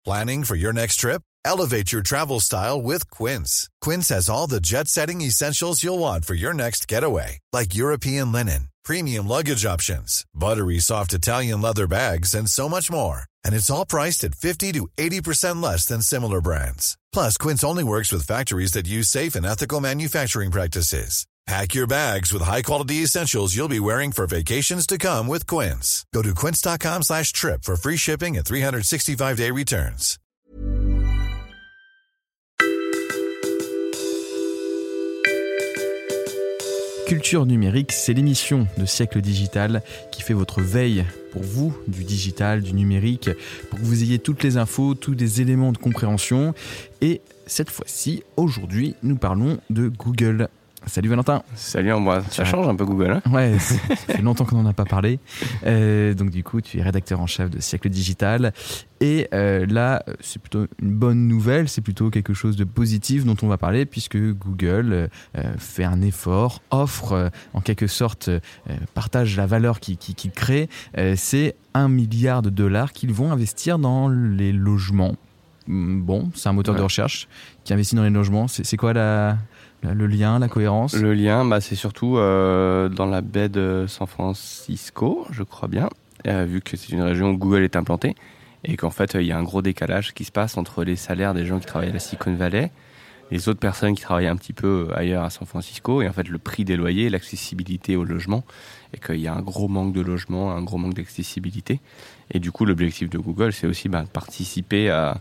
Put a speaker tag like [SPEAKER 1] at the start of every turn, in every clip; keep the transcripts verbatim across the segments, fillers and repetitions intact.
[SPEAKER 1] Planning for your next trip? Elevate your travel style with Quince. Quince has all the jet-setting essentials you'll want for your next getaway, like European linen, premium luggage options, buttery soft Italian leather bags, and so much more. And it's all priced at fifty to eighty percent less than similar brands. Plus, Quince only works with factories that use safe and ethical manufacturing practices. Pack your bags with high-quality essentials you'll be wearing for vacations to come with Quince. Go to quince.com slash trip for free shipping and three sixty-five day returns.
[SPEAKER 2] Culture numérique, c'est l'émission de Siècle Digital qui fait votre veille pour vous du digital, du numérique, pour que vous ayez toutes les infos, tous les éléments de compréhension. Et cette fois-ci, aujourd'hui, nous parlons de Google. Salut Valentin.
[SPEAKER 3] Salut Ambroise. Ça change un peu Google, hein ?
[SPEAKER 2] Ouais, ça fait longtemps qu'on n'en a pas parlé. Euh, donc du coup, tu es rédacteur en chef de Siècle Digital. Et euh, là, c'est plutôt une bonne nouvelle, c'est plutôt quelque chose de positif dont on va parler, puisque Google euh, fait un effort, offre, euh, en quelque sorte, euh, partage la valeur qu'il, qu'il, qu'il crée. Euh, c'est un milliard de dollars qu'ils vont investir dans les logements. Bon, c'est un moteur ouais. de recherche qui investit dans les logements. C'est, c'est quoi la... Le lien, la cohérence ?
[SPEAKER 3] Le lien, bah, c'est surtout euh, dans la baie de San Francisco, je crois bien, euh, vu que c'est une région où Google est implanté, et qu'en fait, il y a un gros décalage qui se passe entre les salaires des gens qui travaillent à la Silicon Valley, les autres personnes qui travaillent un petit peu ailleurs à San Francisco, et en fait, le prix des loyers, l'accessibilité au logement, et qu'il y a un gros manque de logement, un gros manque d'accessibilité. Et du coup, l'objectif de Google, c'est aussi bah, de participer à,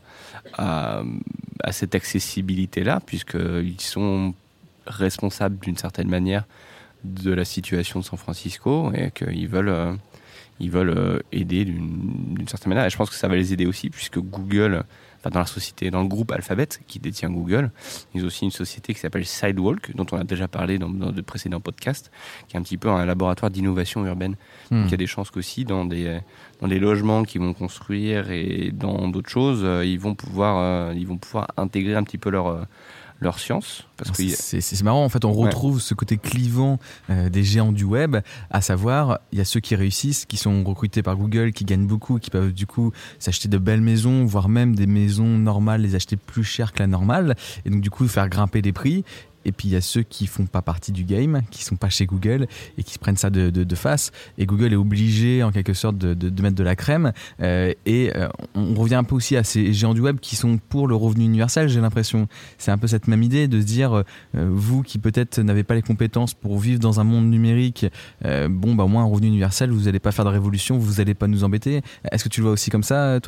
[SPEAKER 3] à, à cette accessibilité-là, puisqu'ils sont responsables d'une certaine manière de la situation de San Francisco et qu'ils veulent, euh, ils veulent euh, aider d'une, d'une certaine manière. Et je pense que ça va les aider aussi, puisque Google, enfin dans la société, dans le groupe Alphabet qui détient Google, ils ont aussi une société qui s'appelle Sidewalk, dont on a déjà parlé dans, dans de précédents podcasts, qui est un petit peu un laboratoire d'innovation urbaine. Mmh. Donc il y a des chances qu'aussi dans des, dans des logements qu'ils vont construire et dans d'autres choses, euh, ils vont pouvoir, euh, ils vont pouvoir intégrer un petit peu leur euh, leur science. Parce que
[SPEAKER 2] c'est, c'est marrant, en fait, on retrouve ouais. ce côté clivant euh, des géants du web, à savoir, il y a ceux qui réussissent, qui sont recrutés par Google, qui gagnent beaucoup, qui peuvent du coup s'acheter de belles maisons, voire même des maisons normales, les acheter plus cher que la normale, et donc du coup faire grimper les prix. Et puis il y a ceux qui font pas partie du game, qui sont pas chez Google et qui se prennent ça de, de, de face. Et Google est obligé en quelque sorte de, de, de mettre de la crème. Euh, et euh, on revient un peu aussi à ces géants du web qui sont pour le revenu universel, j'ai l'impression. C'est un peu cette même idée de se dire, euh, vous qui peut-être n'avez pas les compétences pour vivre dans un monde numérique, euh, bon bah au moins un revenu universel, vous allez pas faire de révolution, vous allez pas nous embêter. Est-ce que tu le vois aussi comme ça, toi ?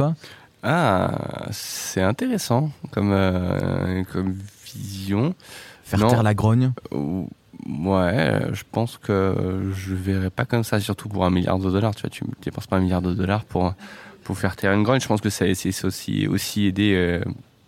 [SPEAKER 3] Ah, c'est intéressant comme, euh, comme vision.
[SPEAKER 2] Faire non. taire la grogne.
[SPEAKER 3] euh, Ouais, je pense que je verrais pas comme ça, surtout pour un milliard de dollars. Tu vois, tu dépenses pas un milliard de dollars pour, pour faire taire une grogne. Je pense que ça, c'est aussi, aussi aider euh,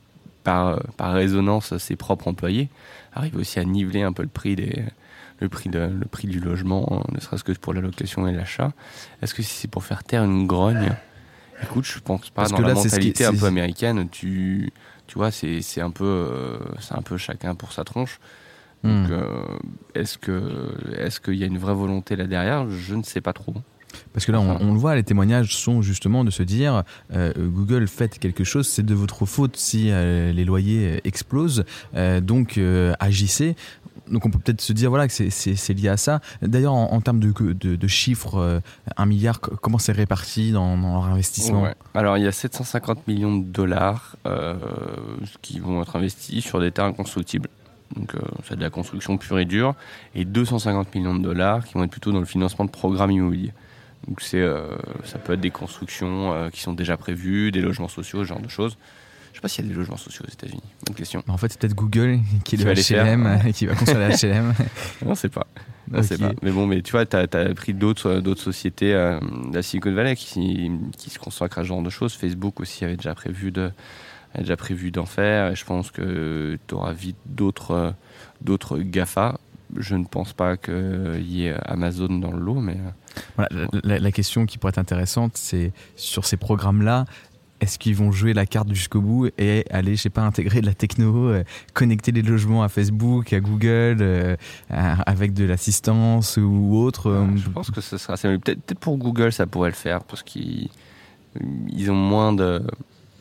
[SPEAKER 3] par, par résonance ses propres employés. Arriver aussi à niveler un peu le prix, des, le prix, de, le prix du logement, ne serait-ce que pour la location et l'achat. Est-ce que si c'est pour faire taire une grogne ? Écoute, je pense pas. Parce dans que la là, mentalité c'est un peu américaine, tu... Tu vois, c'est, c'est, un peu, euh, c'est un peu chacun pour sa tronche. Donc, mmh. euh, est-ce que, est-ce qu'il y a une vraie volonté là derrière ? Je ne sais pas trop.
[SPEAKER 2] Parce que là, on, on le voit, les témoignages sont justement de se dire euh, Google, faites quelque chose, c'est de votre faute si euh, les loyers explosent, euh, donc euh, agissez. Donc on peut peut-être se dire voilà, que c'est, c'est, c'est lié à ça. D'ailleurs, en, en termes de, de, de chiffres, euh, un milliard, comment c'est réparti dans, dans leur investissement ?
[SPEAKER 3] Ouais. Alors il y a sept cent cinquante millions de dollars euh, qui vont être investis sur des terrains constructibles. Donc euh, c'est de la construction pure et dure. Et deux cent cinquante millions de dollars qui vont être plutôt dans le financement de programmes immobiliers. Donc c'est, euh, ça peut être des constructions euh, qui sont déjà prévues, des logements sociaux, ce genre de choses. Je ne sais pas s'il y a des logements sociaux aux États-Unis. Bonne question.
[SPEAKER 2] En fait, c'est peut-être Google qui est le H L M et qui va construire le H L M.
[SPEAKER 3] On ne sait pas. On okay. sait pas. Mais bon, mais tu vois, tu as pris d'autres, d'autres sociétés euh, de la Silicon Valley qui, qui se consacrent à ce genre de choses. Facebook aussi avait déjà prévu, de, avait déjà prévu d'en faire. Et je pense que tu auras vite d'autres, d'autres GAFA. Je ne pense pas qu'il y ait Amazon dans le lot. Mais,
[SPEAKER 2] voilà, bon. la, la question qui pourrait être intéressante, c'est sur ces programmes-là, est-ce qu'ils vont jouer la carte jusqu'au bout et aller, je sais pas, intégrer de la techno, euh, connecter les logements à Facebook, à Google, euh, avec de l'assistance ou autre euh...
[SPEAKER 3] Je pense que ce sera... Peut-être, peut-être pour Google, ça pourrait le faire, parce qu'ils ils ont moins de...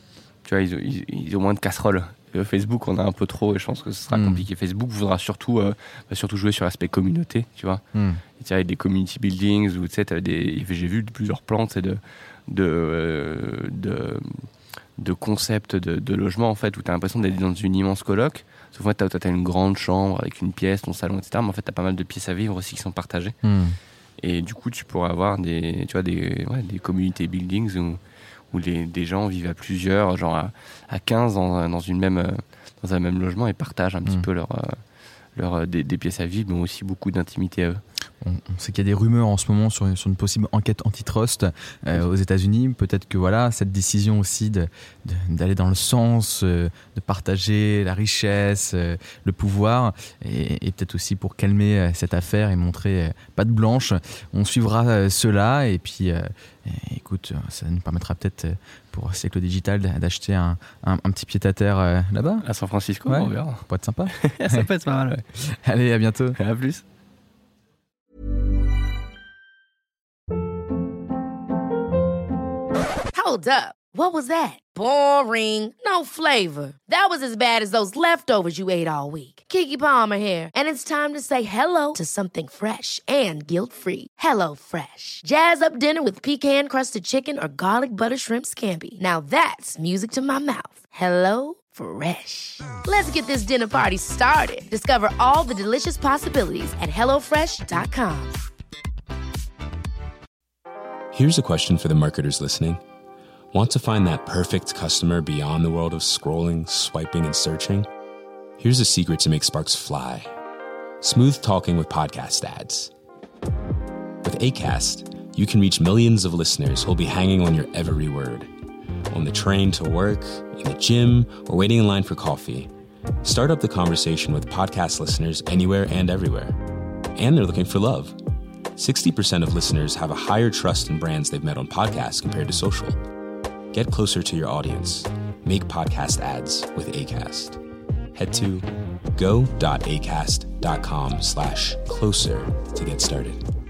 [SPEAKER 3] tu vois, ils, ils, ils ont moins de casseroles. Euh, Facebook, on a un peu trop, et je pense que ce sera mmh. compliqué. Facebook voudra surtout, euh, bah, surtout jouer sur l'aspect communauté, tu vois. Mmh. Tu sais, avec des community buildings, où tu sais, des, j'ai vu plusieurs plans, tu sais, de, de, euh, de, de concepts de, de logement, en fait, où tu as l'impression d'être dans une immense coloc. Sauf que tu as une grande chambre avec une pièce, ton salon, et cetera. Mais en fait, tu as pas mal de pièces à vivre aussi qui sont partagées. Mmh. Et du coup, tu pourrais avoir des, tu vois, des, ouais, des community buildings où, où les, des gens vivent à plusieurs, genre à, à quinze dans, dans, une même, dans un même logement et partagent un mmh. petit peu leur, leur, des, des pièces à vivre, mais aussi beaucoup d'intimité à eux.
[SPEAKER 2] On, on sait qu'il y a des rumeurs en ce moment sur, sur une possible enquête antitrust euh, aux États-Unis. Peut-être que voilà, cette décision aussi de, de, d'aller dans le sens euh, de partager la richesse, euh, le pouvoir, et, et peut-être aussi pour calmer euh, cette affaire et montrer euh, patte blanche. On suivra euh, cela et puis, euh, et, écoute, ça nous permettra peut-être euh, pour Siècle Digital d'acheter un, un, un petit pied-à-terre euh, là-bas.
[SPEAKER 3] À San Francisco,
[SPEAKER 2] ouais,
[SPEAKER 3] on verra.
[SPEAKER 2] Ça peut être sympa.
[SPEAKER 3] Ça peut être pas mal, ouais.
[SPEAKER 2] Allez, à bientôt.
[SPEAKER 3] À plus.
[SPEAKER 4] Hold up. What was that? Boring. No flavor. That was as bad as those leftovers you ate all week. Keke Palmer here, and it's time to say hello to something fresh and guilt-free. Hello Fresh. Jazz up dinner with pecan-crusted chicken or garlic butter shrimp scampi. Now that's music to my mouth. Hello Fresh. Let's get this dinner party started. Discover all the delicious possibilities at hello fresh dot com.
[SPEAKER 5] Here's a question for the marketers listening. Want to find that perfect customer beyond the world of scrolling, swiping, and searching? Here's a secret to make sparks fly. Smooth talking with podcast ads. With Acast, you can reach millions of listeners who'll be hanging on your every word. On the train to work, in the gym, or waiting in line for coffee. Start up the conversation with podcast listeners anywhere and everywhere. And they're looking for love. sixty percent of listeners have a higher trust in brands they've met on podcasts compared to social. Get closer to your audience. Make podcast ads with Acast. Head to go.acast.com slash closer to get started.